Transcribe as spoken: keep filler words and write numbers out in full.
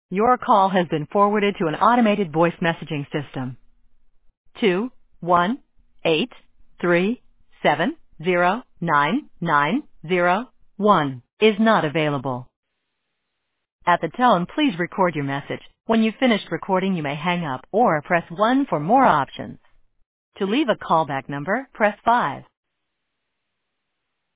Your call has been forwarded to an automated voice messaging system. Two one eight three seven zero nine nine zero one is not available. At the tone, please record your message. When you've finished recording, you may hang up or press one for more options. To leave a callback number, press five.